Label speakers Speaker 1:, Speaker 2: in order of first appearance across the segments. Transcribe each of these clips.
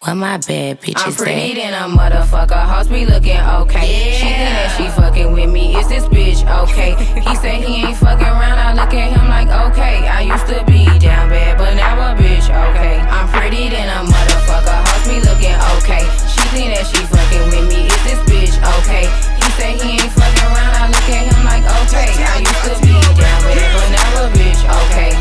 Speaker 1: Where my bad bitches
Speaker 2: I'm pretty
Speaker 1: at?
Speaker 2: than a motherfucker, hoes be looking okay.
Speaker 1: Yeah.
Speaker 2: She think that she fucking with me, is this bitch okay? He say he ain't fucking around, I look at him like okay. I used to be down bad, but now a bitch okay. I'm pretty than a motherfucker, hoes be looking okay. She think that she fucking with me, is this bitch okay? He say he ain't fucking around, I look at him like okay. I used to be down bad, but now a bitch okay.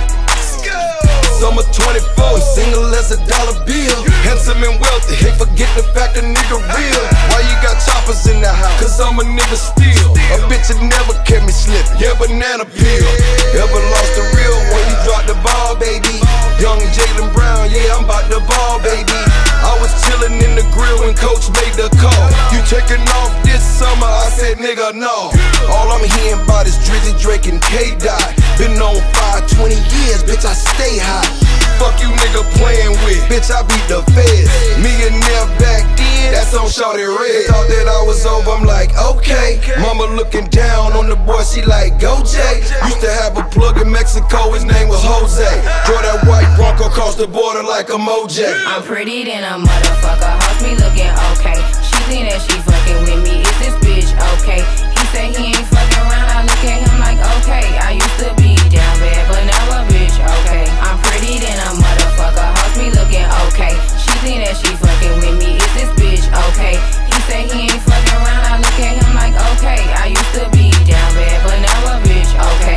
Speaker 3: Summer 24, single as a dollar bill. Handsome and wealthy, can't forget the fact a nigga real. Why you got choppers in the house? Cause I'm a nigga still. A bitch that never kept me slipping, yeah, banana peel. Ever lost the real when you dropped the ball, baby? Young Jaylen Brown, yeah, I'm about the ball, baby. I was chillin' in the grill when coach made the call. You taking off this summer? I said, nigga, no. All I'm hearing about is Drizzy, Drake, and K-Dot. Been on fire 20 years, bitch, I stay hot. Fuck you nigga playing with, bitch, I beat the feds. Millionaire back then, that's on Shawty Red. Thought that I was over, I'm like, okay. Mama looking down on the boy, she like, go Jay. Used to have a plug in Mexico, his name was Jose. Draw that white Bronco across the border like a Moj.
Speaker 2: I'm pretty than a motherfucker, hoes be looking okay. She think that she fucking with me, is this bitch okay? He say he ain't fucking around, I look at him like okay. I used to be down bad, but now a bitch okay. I'm pretty than a motherfucker, hoes be looking okay. She think that she fucking with me, is this bitch okay? He say he ain't fucking around, I look at him like okay. I used to be down bad, but now a bitch okay.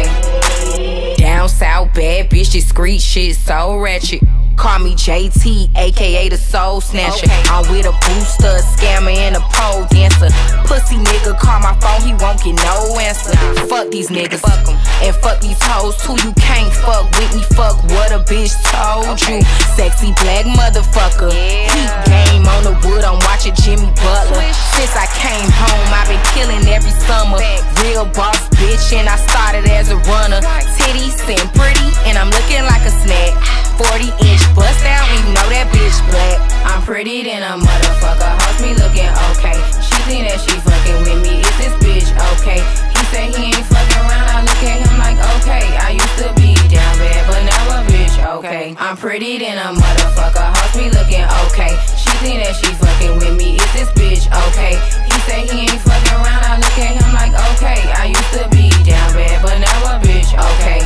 Speaker 2: Down south bad bitch, discreet shit so ratchet. Call me JT, aka the soul snatcher. I'm with a booster, a scammer, and a pole dancer. Pussy nigga call my phone, he won't get no answer. Fuck these niggas, and fuck these hoes too. You can't fuck with me, fuck what a bitch told you. Sexy black motherfucker, heat game on the wood, I'm watching Jimmy Butler. Since I came home, I've been killing every summer. Real boss bitch, and I started as a runner. Titties and pretty, and I'm looking like a snack. 40-inch bust down, and you know that bitch black. I'm pretty than a motherfucker, hoes be looking okay. She think that she fucking with me, is this bitch okay? He say he ain't fucking around, I look at him like okay. I used to be down bad, but now a bitch okay. I'm pretty than a motherfucker, hoes be looking okay. She think that she fucking with me, is this bitch okay? He say he ain't fucking around, I look at him like okay. I used to be down bad, but now a bitch okay.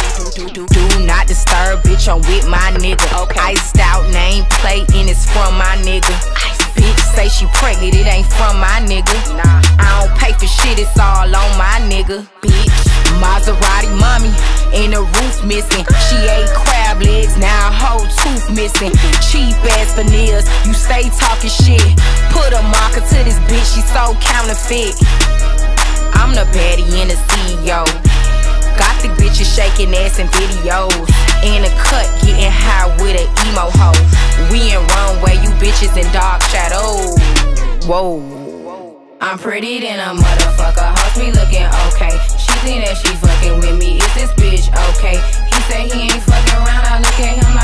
Speaker 2: Do not disturb, bitch, I'm with my nigga. Iced out nameplate and it's from my nigga. Bitch say she pregnant, it ain't from my nigga. I don't pay for shit, it's all on my nigga. Bitch, Maserati mommy, and the roof missing. She ate crab legs, now a whole tooth missing. Cheap ass veneers, you stay talking shit. Put a marker to this bitch, she so counterfeit. I'm the baddie and the CEO. Got the bitches shaking ass in videos. In a cut, getting high with an emo hoe. We in runway, you bitches in dark shadows. Whoa. I'm pretty than a motherfucker, hoes be looking okay. She think that she fucking with me, is this bitch okay? He say he ain't fucking around, I look at him like